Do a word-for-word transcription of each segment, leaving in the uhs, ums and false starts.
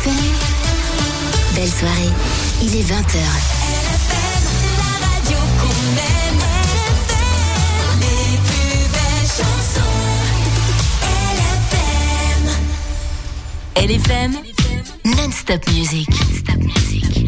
Belle soirée, il est vingt heures. L F M, la radio qu'on aime. L F M, les plus belles chansons. L F M. L F M, non-stop music. Non-stop music.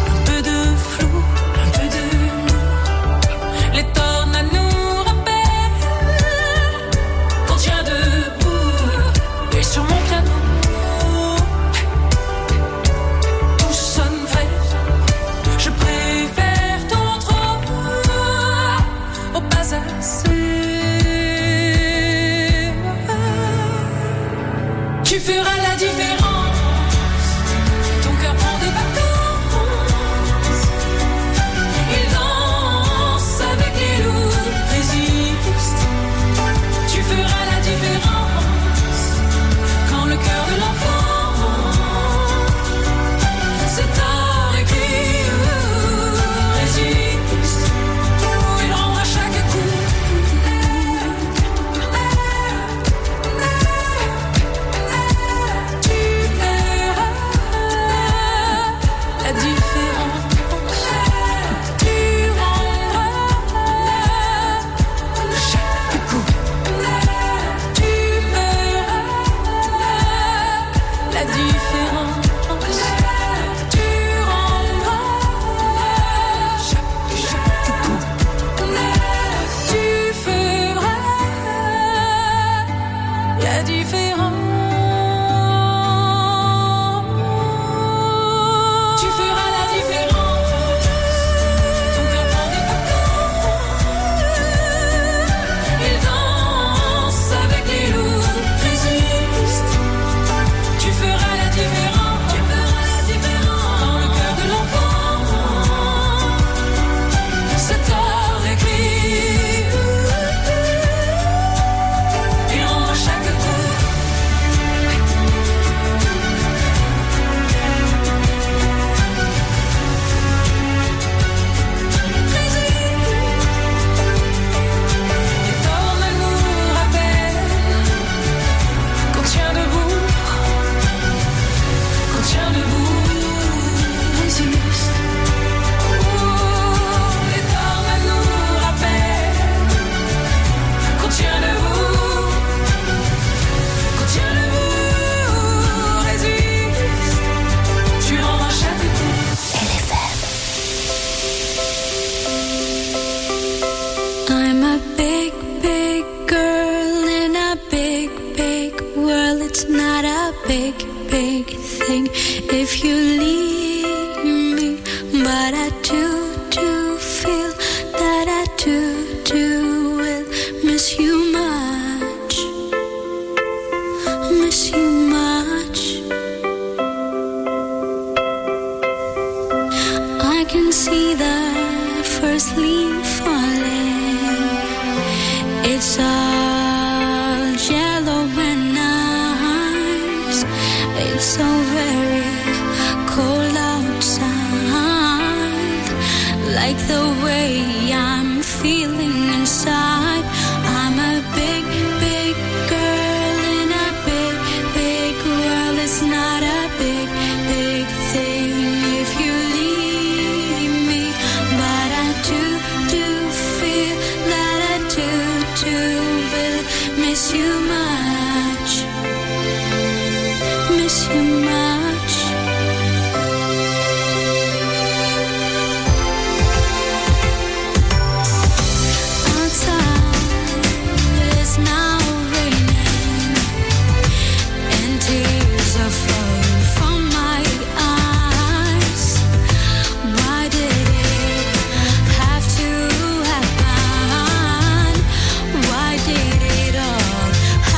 Les tornades nous rappellent Tu feras la différence. Ton cœur prend des vacances. Il danse avec les loups. Résiste. Tu feras la différence. Quand le cœur de l'enfant se tord et crie. Résiste. Il rendra chaque coup. La différence, tu rendras chaque coup. Tu feras la différence. Tu rendras chaque, chaque coup. Tu feras la différence. Tu feras la différence. Ton cœur prend des vacances. Il danse avec les loups. Résiste. Tu feras la différence. Tu feras la différence. Dans le cœur de l'enfant se tord et crie. Il rendra chaque coup. Les tornades nous rappellent qu'on tient debout, qu'on tient debout, résiste. Oh, les tornades nous rappellent qu'on tient debout, qu'on tient debout, résiste. Tu rendras chaque coup. I'm a big, big girl in a big, big world. It's not a big, big thing if you leave me. But I do, do feel that I do, do will miss you much. Miss you much. I can see the first leaf falling. It's all yellow and nice. It's so very cold outside. Like the way I'm feeling inside. I'm a big, big girl in a big, big world. It's not a big, big thing if you leave me. But I do, do feel that I do, do will miss you much. Miss you much. Outside it's now raining and tears are falling from my eyes. Why did it have to happen? Why did it all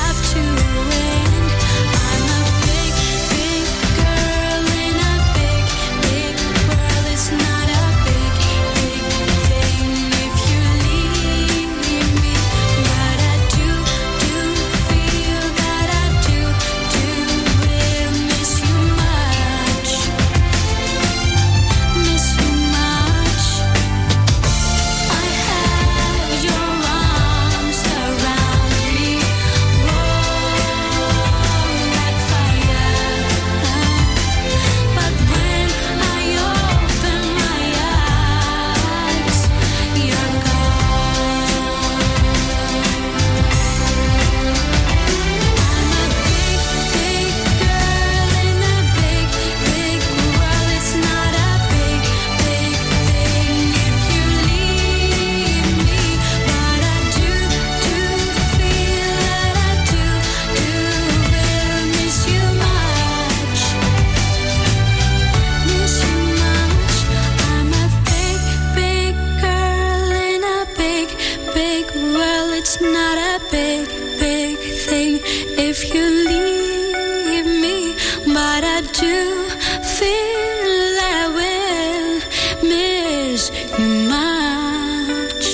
it's not a big, big thing if you leave me, but I do feel I will miss you much,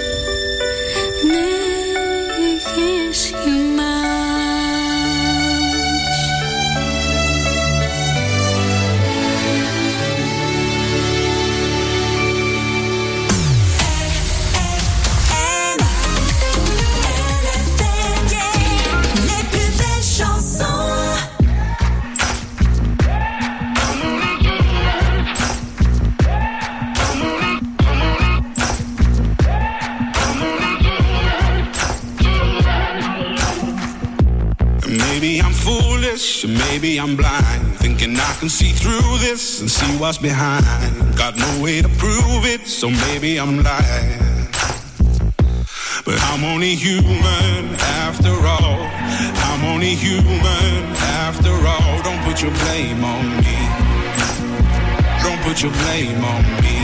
miss you much. Maybe I'm foolish, or maybe I'm blind, thinking I can see through this and see what's behind. Got no way to prove it, so maybe I'm lying. But I'm only human after all. I'm only human after all. Don't put your blame on me. Don't put your blame on me.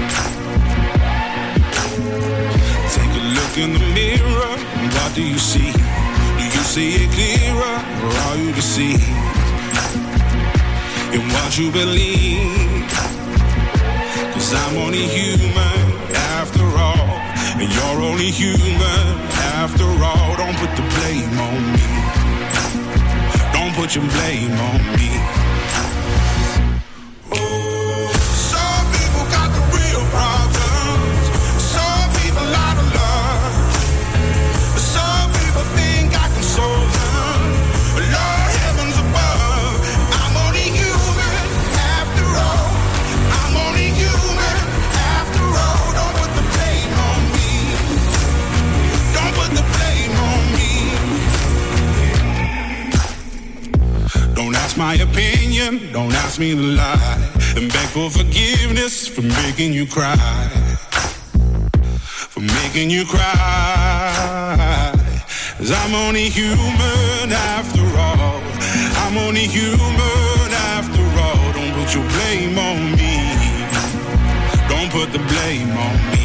Take a look in the mirror, and what do you see? Do you see it clearer, or are you deceived in what you believe? 'Cause I'm only human after all, and you're only human after all. Don't put the blame on me. Don't put your blame on me. Oh, some people got the real problems. Some people out of love. Some people think I can solve them. Lord, heavens above, I'm only human after all. I'm only human after all. Don't put the blame on me. Don't put the blame on me. Don't ask my opinion, don't ask me to lie, and beg for forgiveness for making you cry, for making you cry. 'Cause I'm only human after all. I'm only human after all. Don't put your blame on me. Don't put the blame on me.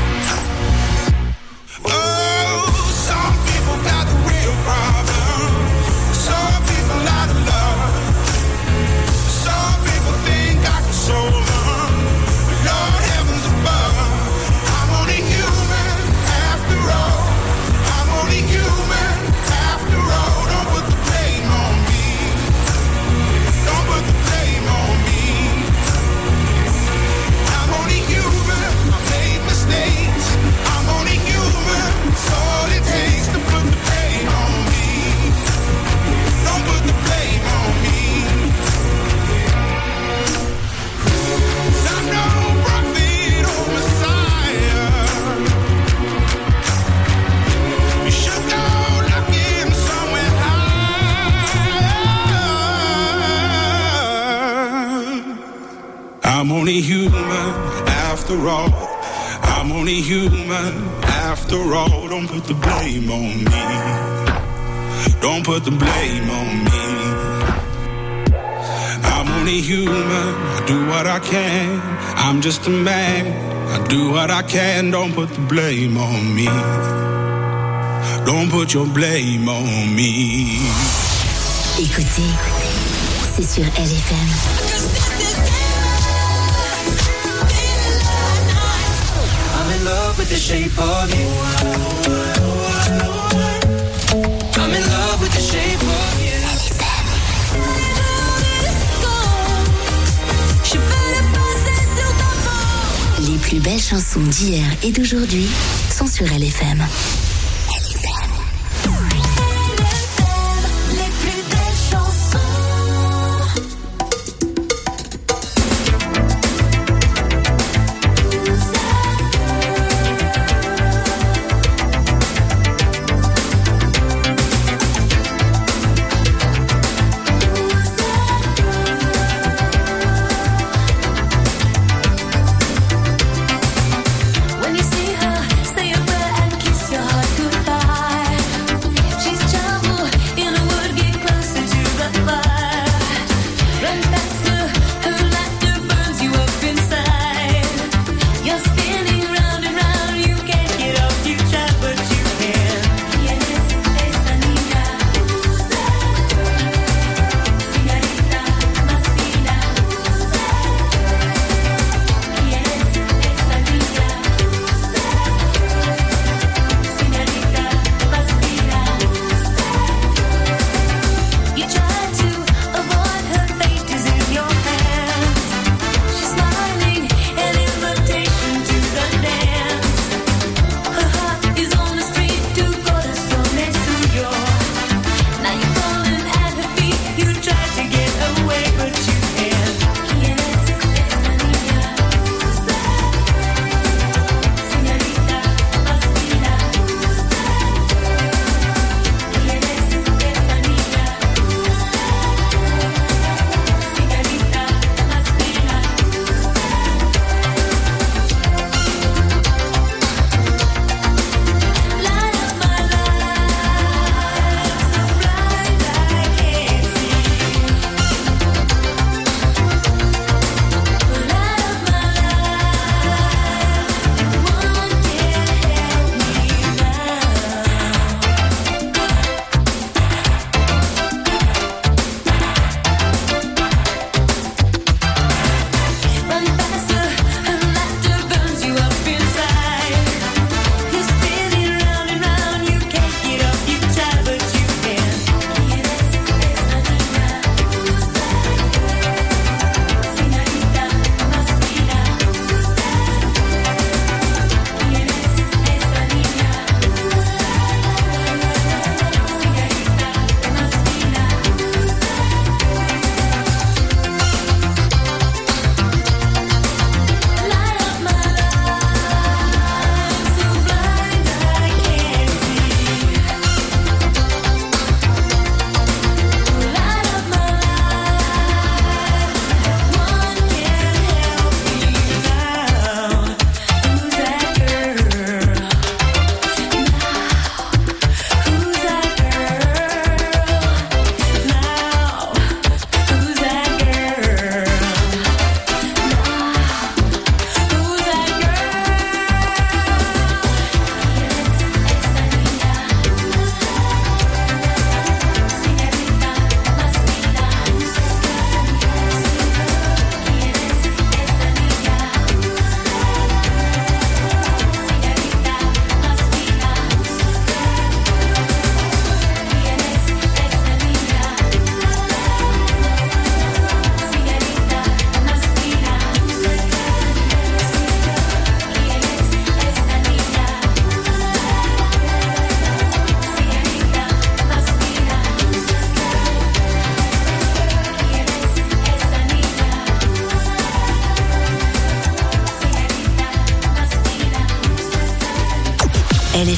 Oh, some people got the real problem. Some people out of love. Some people think I can solve them. Lord, heavens above, I'm only human after all. I'm only human after all. Don't put the blame on me. Don't put the blame on me. I'm only human. I made mistakes. I'm only human. It's all it takes to put the blame on me. Don't put the blame on me. 'Cause I'm no prophet or Messiah. You should go looking somewhere high. I'm only human after all. I'm only human after all. Don't put the blame on me. Don't put the blame on me. I'm only human. I do what I can. I'm just a man. I do what I can. Don't put the blame on me. Don't put your blame on me. Écoutez, c'est sur L F M. I'm in love with the shape of you. I'm in love with the shape of you. Les plus belles chansons d'hier et d'aujourd'hui sont sur L F M. Les plus belles chansons. When you see her, say a prayer and kiss your heart.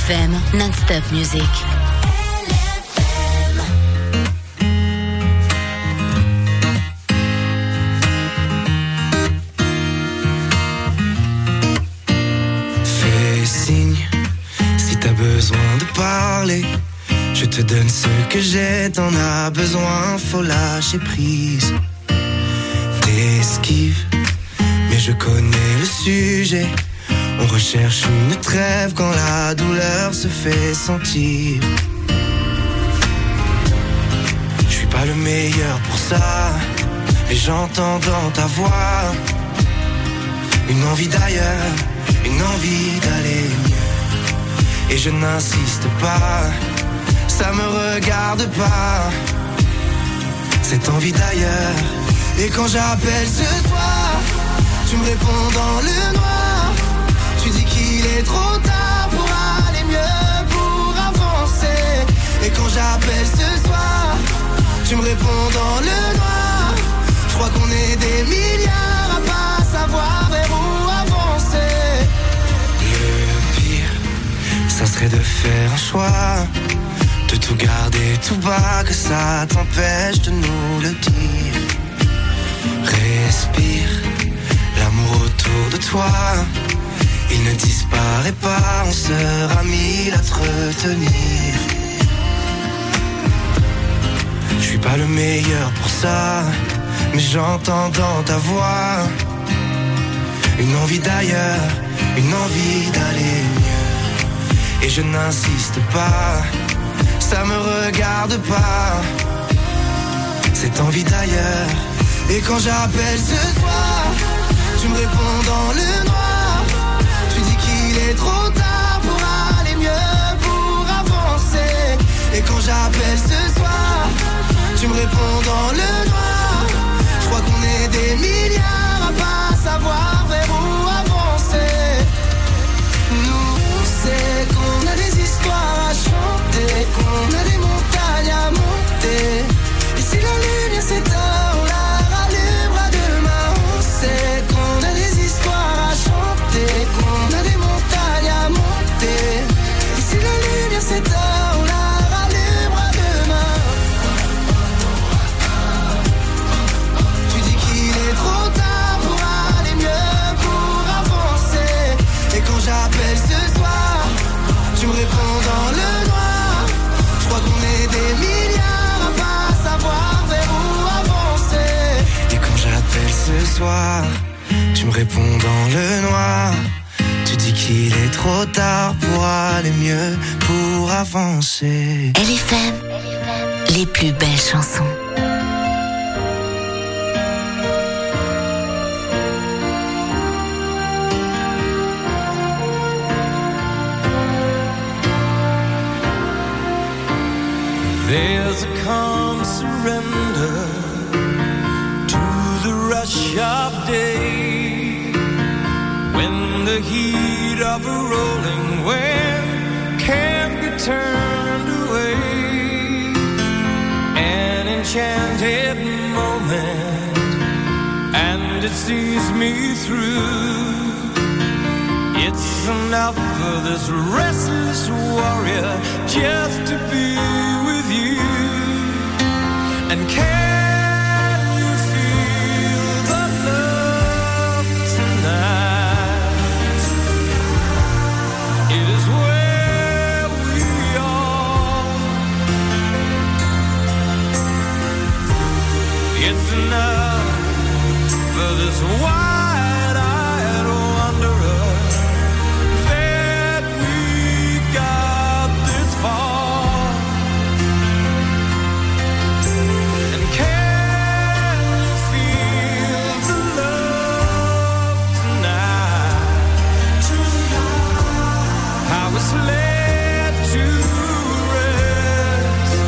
F M, non-stop music. Fais signe si t'as besoin de parler. Je te donne ce que j'ai, t'en as besoin, faut lâcher prise. T'esquives, mais je connais le sujet. On recherche une trêve quand la douleur se fait sentir. Je suis pas le meilleur pour ça, mais j'entends dans ta voix une envie d'ailleurs, une envie d'aller mieux. Et je n'insiste pas, ça me regarde pas, cette envie d'ailleurs. Et quand j'appelle ce soir, tu me réponds dans le noir. Tu dis qu'il est trop tard pour aller mieux, pour avancer. Et quand j'appelle ce soir, tu me réponds dans le noir. Je crois qu'on est des milliards à pas savoir vers où avancer. Le pire, ça serait de faire un choix, de tout garder tout bas, que ça t'empêche de nous le dire. Respire, l'amour autour de toi, il ne disparaît pas, on sera mille à te retenir. Je suis pas le meilleur pour ça, mais j'entends dans ta voix une envie d'ailleurs, une envie d'aller mieux. Et je n'insiste pas, ça me regarde pas, cette envie d'ailleurs. Et quand j'appelle ce soir, tu me réponds dans le noir. Tu dis qu'il est trop tard pour aller mieux, pour avancer. Et quand j'appelle ce soir, tu me réponds dans le noir. Je crois qu'on est des milliards à pas savoir vers où avancer. Nous, on sait qu'on a des histoires à chanter, qu'on a des montagnes à monter. Et si la lumière s'éteint, on la rallumera demain. On sait qu'on a des histoires à chanter, qu'on a des montagnes à monter. Et si la lumière s'éteint, on la rallumera demain. Tu dis qu'il est trop tard pour aller mieux, pour avancer. Et quand j'appelle ce soir, tu me réponds dans le noir. Je crois qu'on est des milliards à pas savoir vers où avancer. Et quand j'appelle ce soir, tu me réponds dans le noir. Tu dis qu'il est trop tard pour aller mieux, pour avancer. L F M, les plus belles chansons. There's a calm surrender to the rush of day, when the heat of a rolling wave can't be turned away. An enchanted moment, and it sees me through. It's enough for this restless warrior just to be with you. And can you feel the love tonight? It is where we are. It's enough for this wide-eyed wanderer. Led to rest.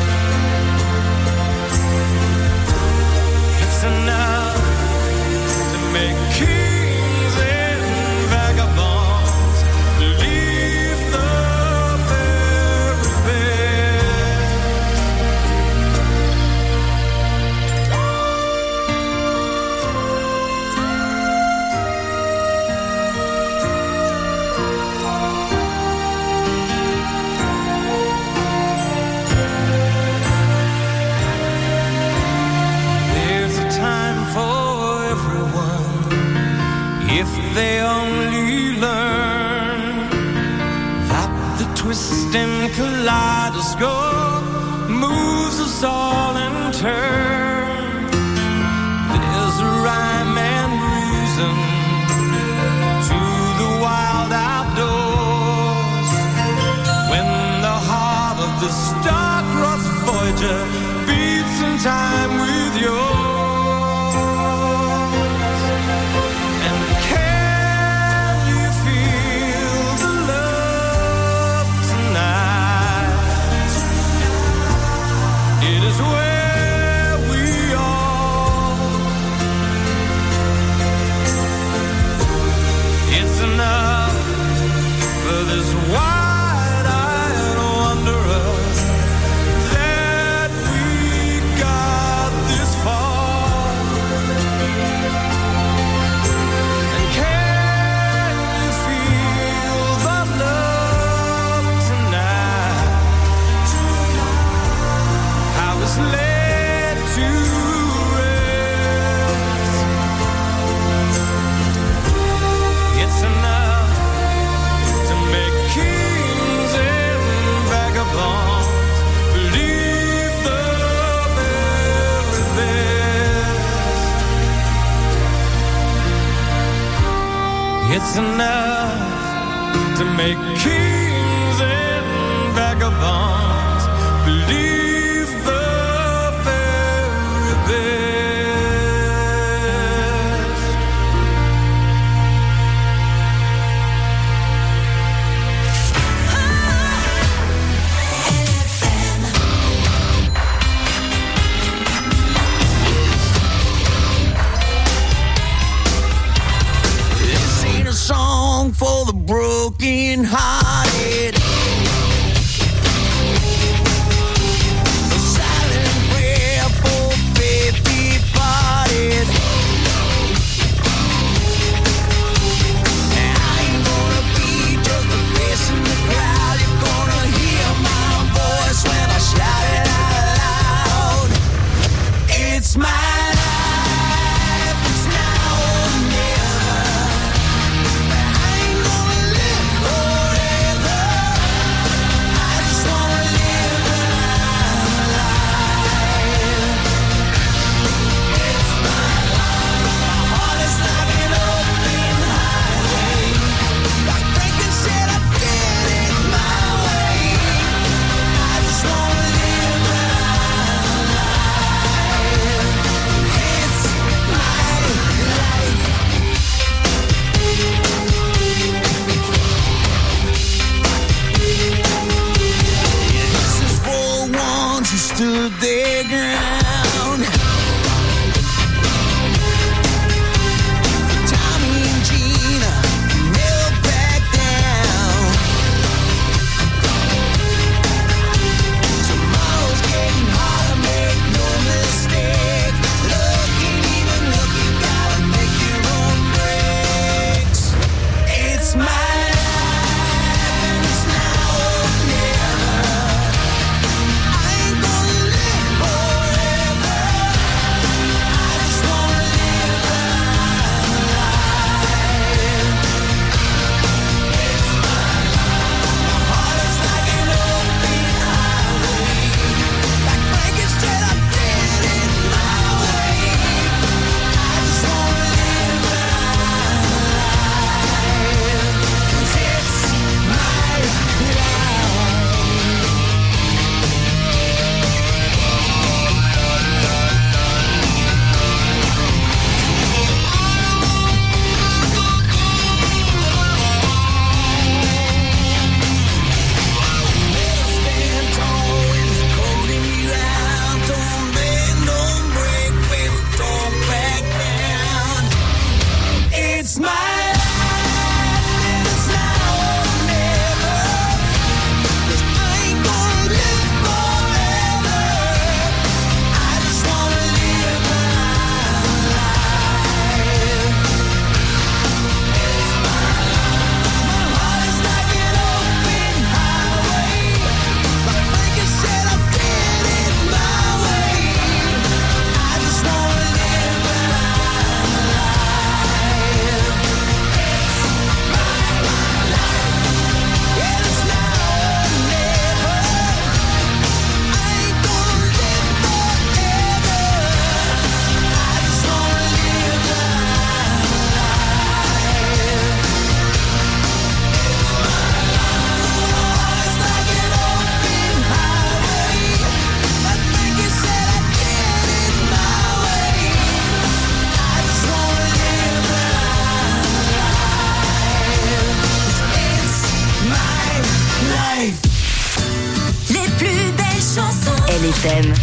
It's enough to make you the score moves us all in turn. There's a rhyme and reason to the wild outdoors. When the heart of the star-crossed Voyager beats in time with yours. It's enough to make kings and vagabonds believe the very best. This ain't a song for the broken hearted. A silent prayer for faith departed. And I ain't gonna be just a face in the crowd. You're gonna hear my voice when I shout it out loud. It's my life, it's now or never. I ain't gonna live forever. I just wanna live when I'm alive. It's my life. My heart is like an open highway. Like Franklin said, I did it my way. I just wanna live when I'm alive. It's my life. This is for ones who stood their ground. For Tommy and Gina, who never back down. Tomorrow's getting harder, make no mistake. Look ain't even look, you gotta make your own breaks. It's my life and it's now or never. I ain't gonna live L F M.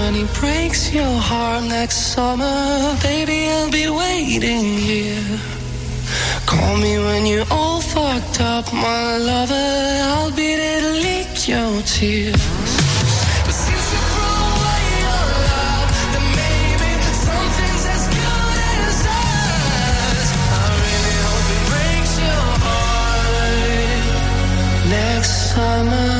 breaks your heart next summer, baby, I'll be waiting here. Call me when you're all fucked up, my lover. I'll be there to lick your tears. But since you threw away your love, then maybe something's as good as us. I really hope it breaks your heart next summer.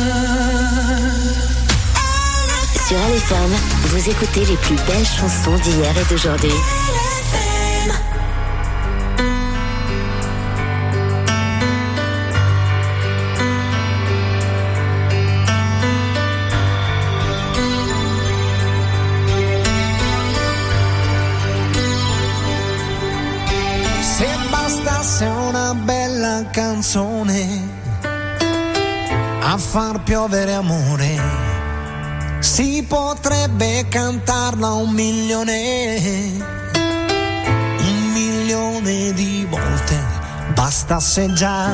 Sur L F M, vous écoutez les plus belles chansons d'hier et d'aujourd'hui. Se bastasse una bella canzone a far piovere amore, si potrebbe cantarla un milione, un milione di volte, bastasse già,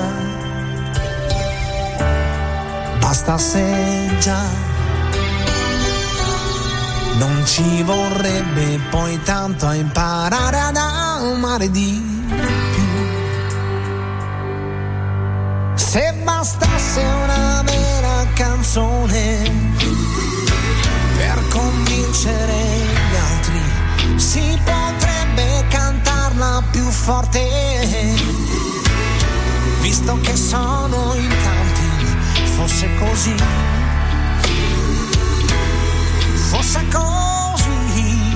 bastasse già, non ci vorrebbe poi tanto a imparare ad amare di più. Se bastasse una vera canzone per convincere gli altri, si potrebbe cantarla più forte, visto che sono in tanti, fosse così, fosse così,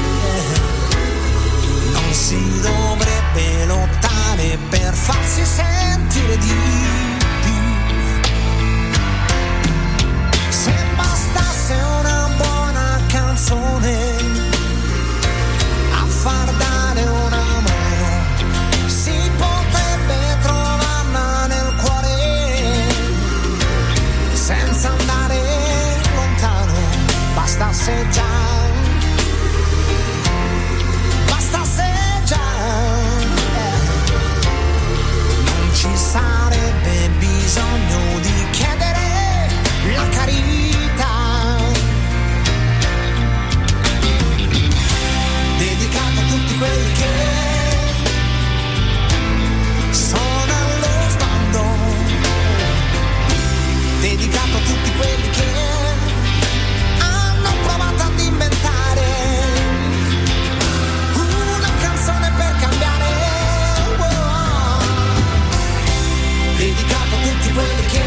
non si dovrebbe lottare per farsi sentire di più. Se bastasse una buona canzone a far dare una mano, si potrebbe trovarla nel cuore senza andare lontano, bastasse già, bastasse già, non ci sarebbe bisogno di chiedere la carità, dedicato a tutti quelli che sono allo sbando, dedicato a tutti quelli che hanno provato ad inventare una canzone per cambiare, wow. Dedicato a tutti quelli che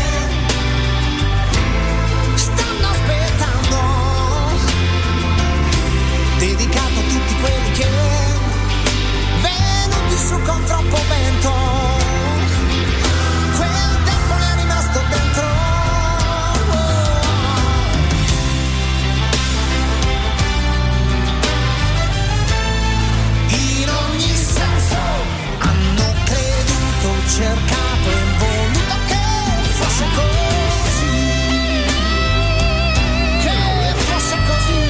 stanno aspettando, dedicato a tutti quelli che venuti su con troppo vento, quel tempo ne è rimasto dentro, in ogni senso hanno creduto, cercato e voluto che fosse così, che fosse così.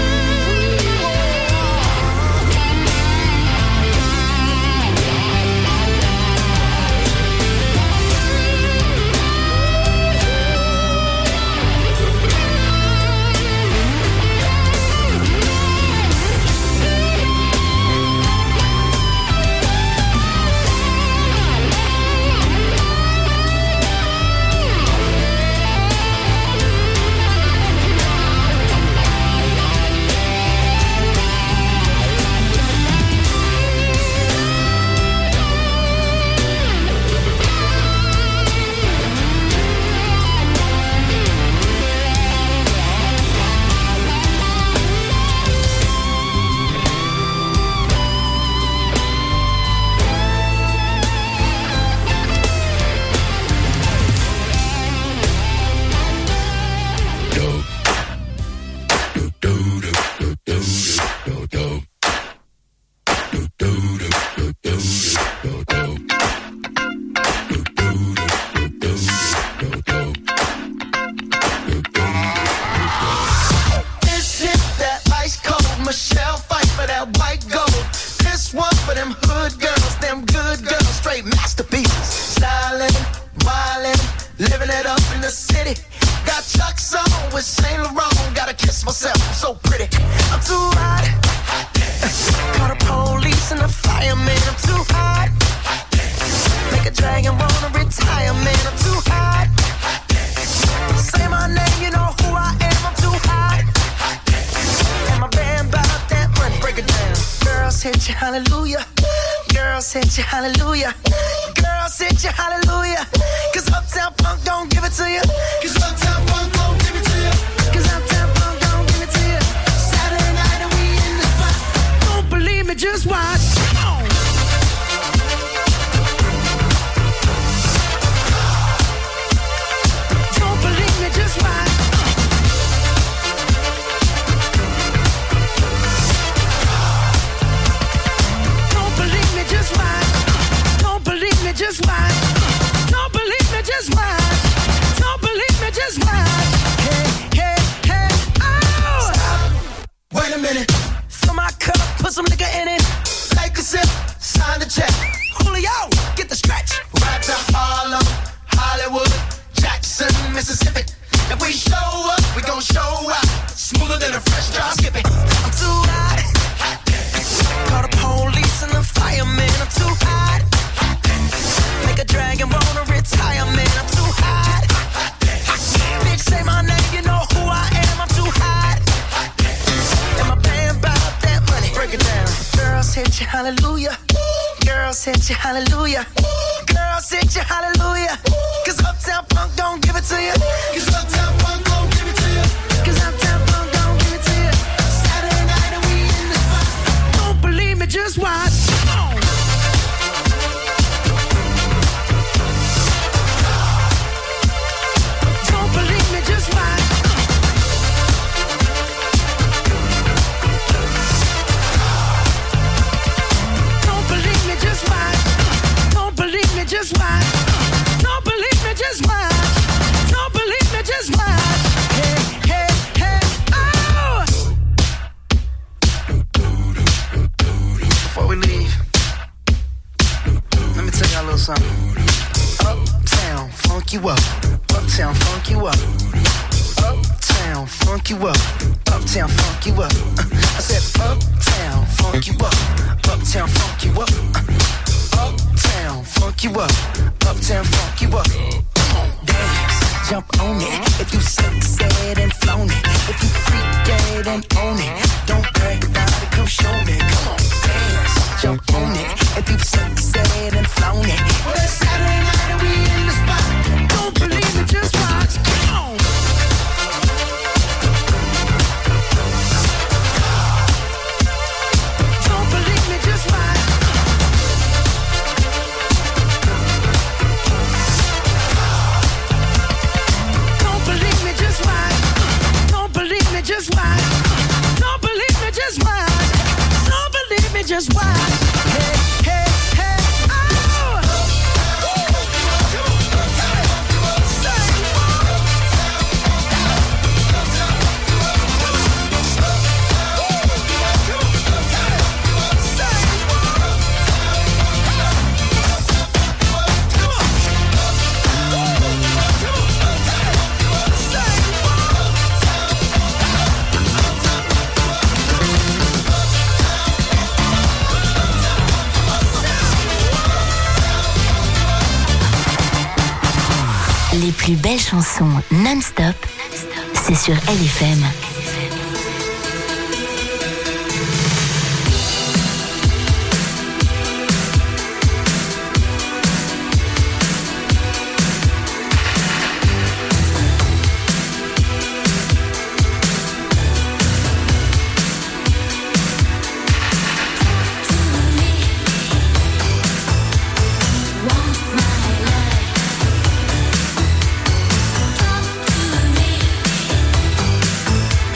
This is that ice cold Michelle fight for that white gold. This one for them hood girls, them good girls, straight masterpieces. Stylin', wildin', living it up in the city. Got Chuck's on with Saint Laurent. Gotta kiss myself, I'm so pretty. I'm too hot. Call the police and the fireman. I'm too hot. hallelujah. Girls hit you hallelujah. Girls hit you hallelujah. Cause Uptown Funk don't give it to you. Cause Uptown Funk don't give it to you. Cause Uptown Funk don't give it to you. Saturday night and we in the spot. Don't believe me, just watch. Come on. Don't believe me, just watch. Don't believe me, just watch. Don't believe me, just watch. Don't believe me, just watch. Don't believe me, just watch. Hey, hey, hey, oh! Stop. Wait a minute. Fill my cup, put some nigga in it. Take a sip, sign the check. Julio, get the stretch. Right to Harlem, Hollywood, Jackson, Mississippi. If we show up, we gon' show out. Smoother than a fresh drop skipping. I'm too hot. hot. Call the police and the firemen. I'm too hot. hot. Make a dragon wanna retire, man. I'm too hot. hot. Bitch, say my name, you know who I am. I'm too hot. hot. And my band bout that money. Break it down. Girls hit you, hallelujah. Girls hit you, hallelujah. Girls hit you, hallelujah. Cause Uptown Funk don't give it to you. Cause Uptown Funk don't give it to you. Cause Uptown Funk don't give it to you. Saturday night and we in the spot. Don't believe me, just watch. Come on. Don't believe me, just watch. Don't believe me, just watch. Don't believe me, just watch. Don't believe me, just watch. Don't believe me, just watch. Hey, hey, hey, oh! Before we leave, let me tell y'all a little something. Uptown, funk you up. Uptown, funk you up. Uptown, funk you up. Uptown, funk you up. I said uptown, funk you up. Uptown, funk you up. Uptown, funk you up. Uptown, funk you up. Come on, dance, jump on it. If you succeed and flown it. If you freak dead and own it. Don't brag about it, come show me. Come on, dance, jump on it. If you succeed and flown it. Well, it's Saturday night and we in the spot. Don't believe it, just watch. Come on. Don't believe me, just watch. Don't believe me, just watch. Don't believe me, just watch. Don't believe me, just watch. Don't believe me, just watch. Hey, hey, hey, oh! Les plus belles chansons non-stop, c'est sur L F M. Talk to me.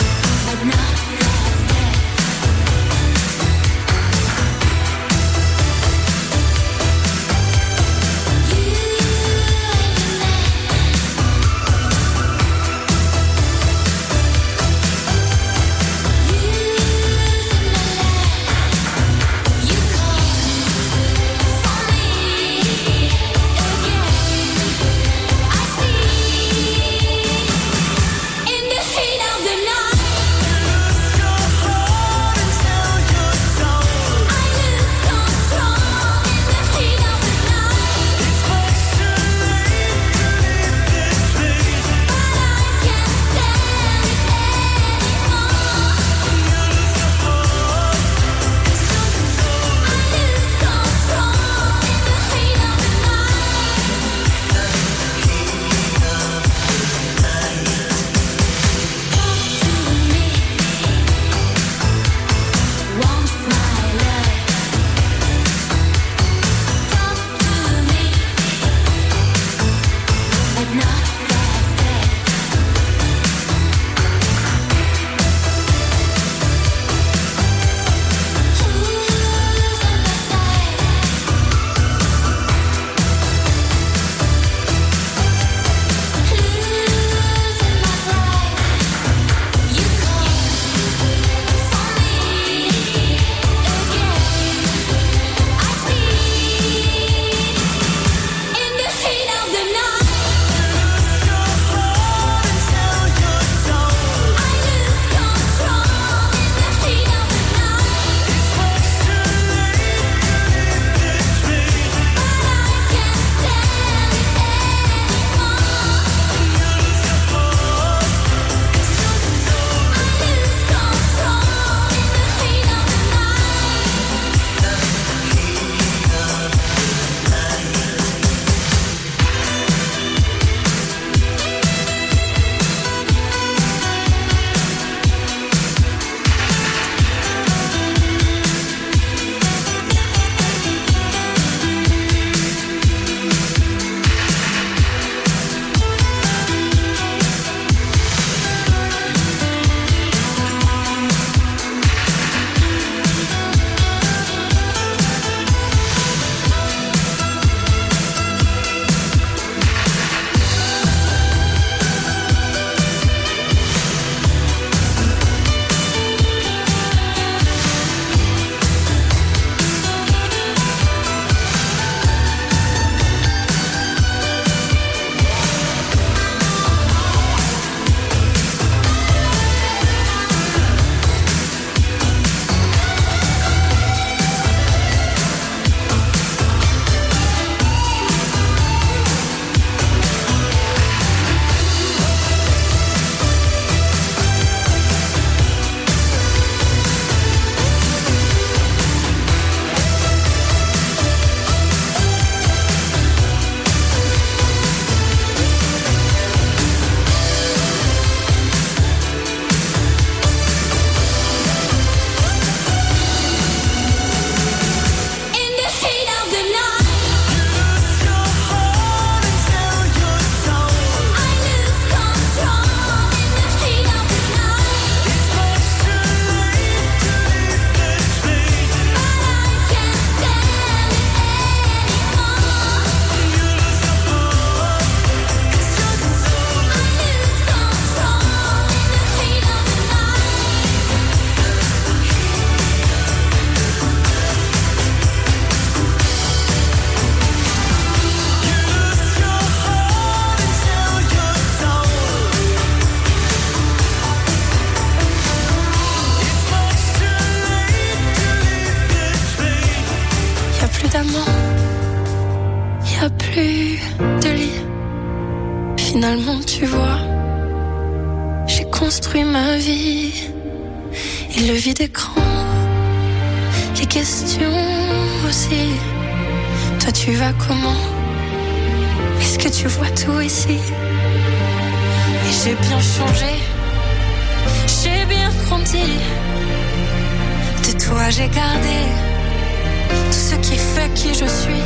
d'amants, y a plus de lit. Finalement, tu vois, j'ai construit ma vie. Et le vide écran, les questions aussi. Toi, tu vas comment? Est-ce que tu vois tout ici? Et j'ai bien changé, j'ai bien grandi. De toi, j'ai gardé tout ce qui fait qui je suis.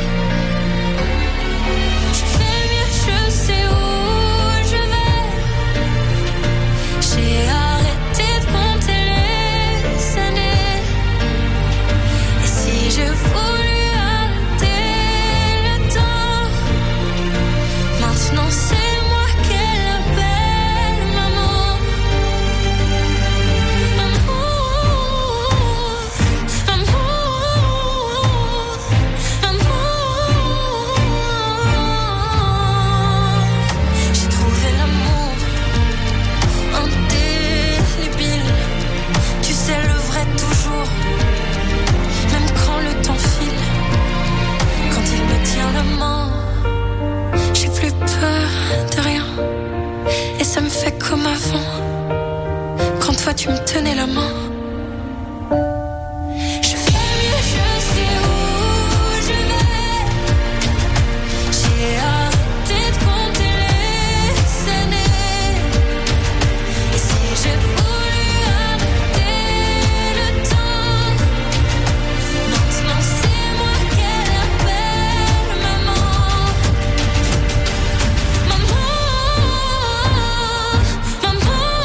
Je fais mieux, je sais où je vais. J'ai arrêté de compter les années. Et si je voulais arrêter le temps, maintenant c'est moi qu'elle appelle maman. Amour, amour, amour. J'ai trouvé l'amour indélébile. Tu sais le vrai toujours, même quand le temps file. Quand il me tient la main, j'ai plus peur de rien. Et ça me fait comme avant, quand toi tu me tenais la main. Je fais mieux, je sais où je vais. J'ai arrêté de compter les années. Et si j'ai voulu arrêter le temps, maintenant c'est moi qu'elle appelle maman. Maman, maman,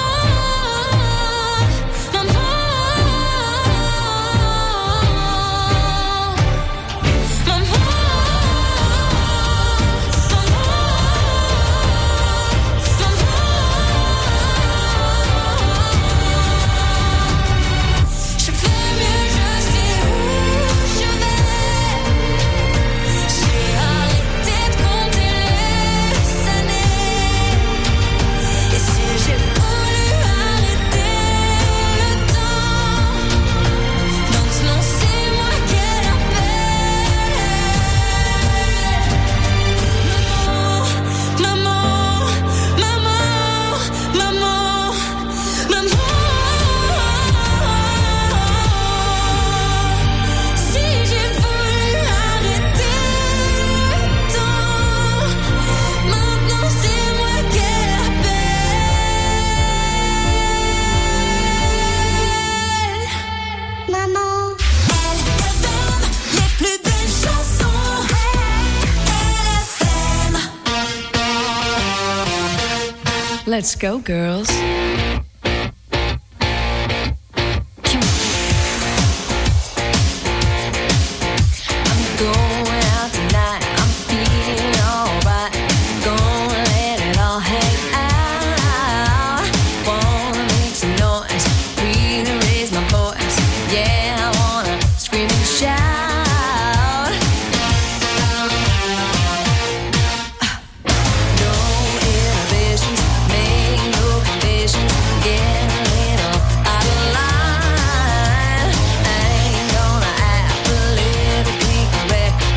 je fais mieux, je sais où je vais. J'ai arrêté de compter les années. Et si j'ai voulu arrêter le temps, maintenant c'est moi qu'elle appelle. Maman, maman, maman, maman. Si j'ai voulu arrêter le temps, maintenant c'est moi qu'elle appelle. Maman. L F M, les plus belles chansons. L F M. Let's go, girls. I'm going out tonight. I'm feeling alright. Gonna let it all hang out. Wanna make some noise. Really raise my voice. Yeah, I wanna scream and shout. No inhibitions, make no conditions. Get a little out of line. I ain't gonna act politically correct.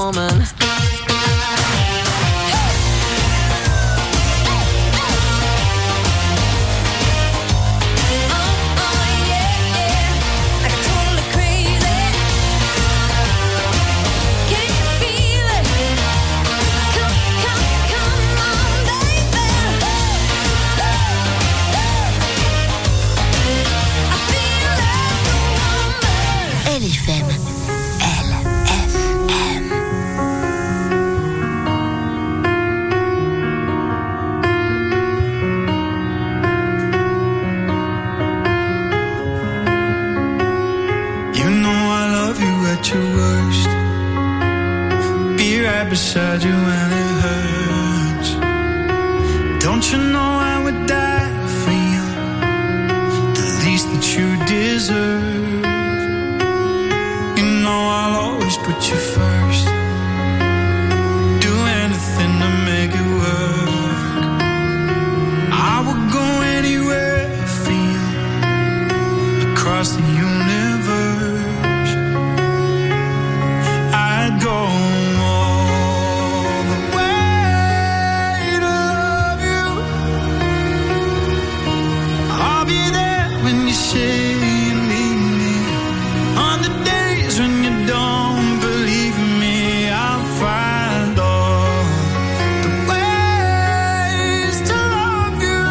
woman. L F M. L F M. You know I love you at your worst. Be right beside you when it hurts. Don't you know I would die for you? The least that you deserve. You know I'll always put you first. Do anything to make it work. I would go anywhere for you. Across the universe I'd go all the way to love you. I'll be there when you say you need me. On the days when you don't believe me, I'll find all the ways to love you.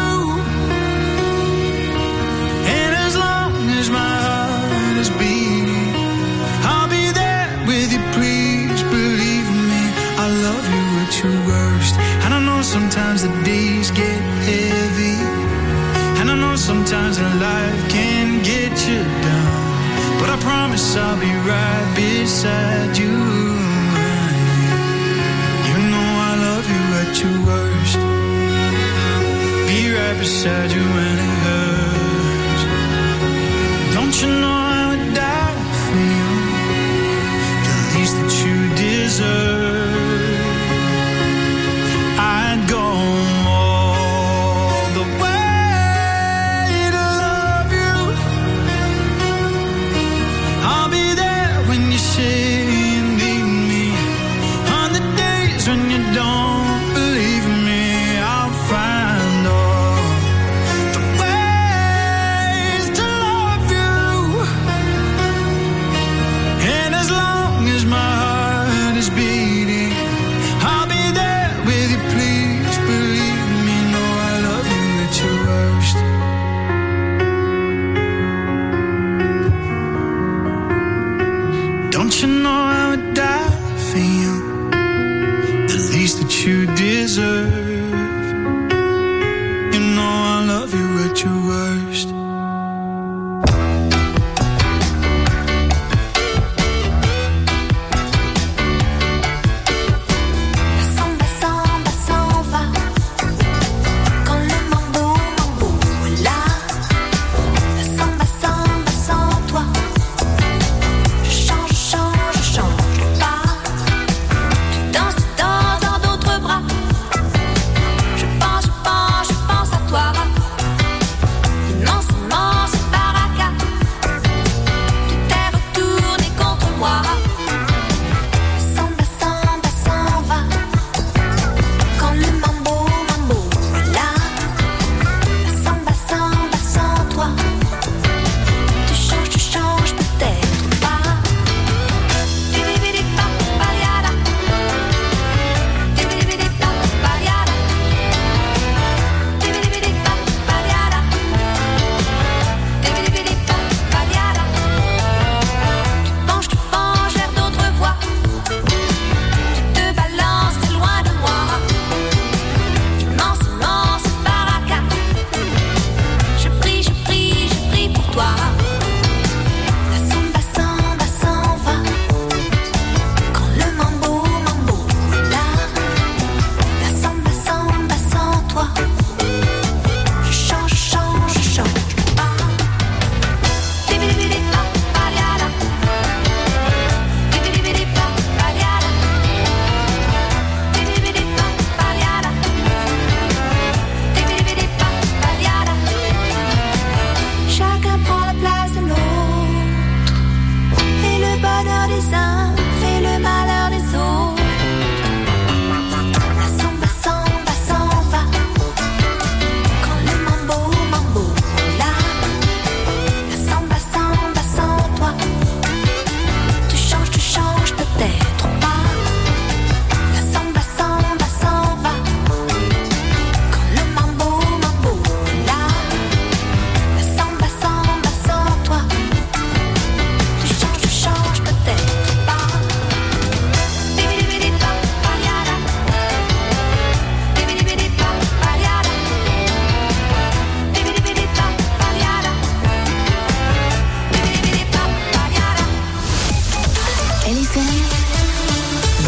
And as long as my heart is beating, I'll be there with you, please believe me. I love you at your worst. And I know sometimes the days get heavy, and I know sometimes that life can get you down, but I promise I'll be right beside you. You know I love you at your worst. Be right beside you when it hurts. Don't you know I would die for you? The least that you deserve. I'd go all the way to love you. I'll be there when you say you need me. On the days when you don't believe me, I'll find all the ways to love you. And as long as my heart is beating, I'll be there with you, please believe me. No, I love you at your worst. Don't you know I would die for you? The least that you deserve. You know I love you at your worst. Samba, samba, samba. Quand le mambo, mambo est là. Samba, samba, sans toi. Je change, je change, je change pas. Tu danses, tu danses dans d'autres bras.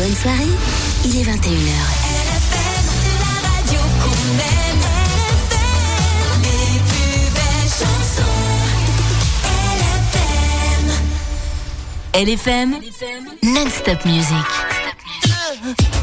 bonne soirée. Il est vingt et une heures. L F M, la radio qu'on aime. L F M, les plus belles chansons. L F M. L F M, non-stop music.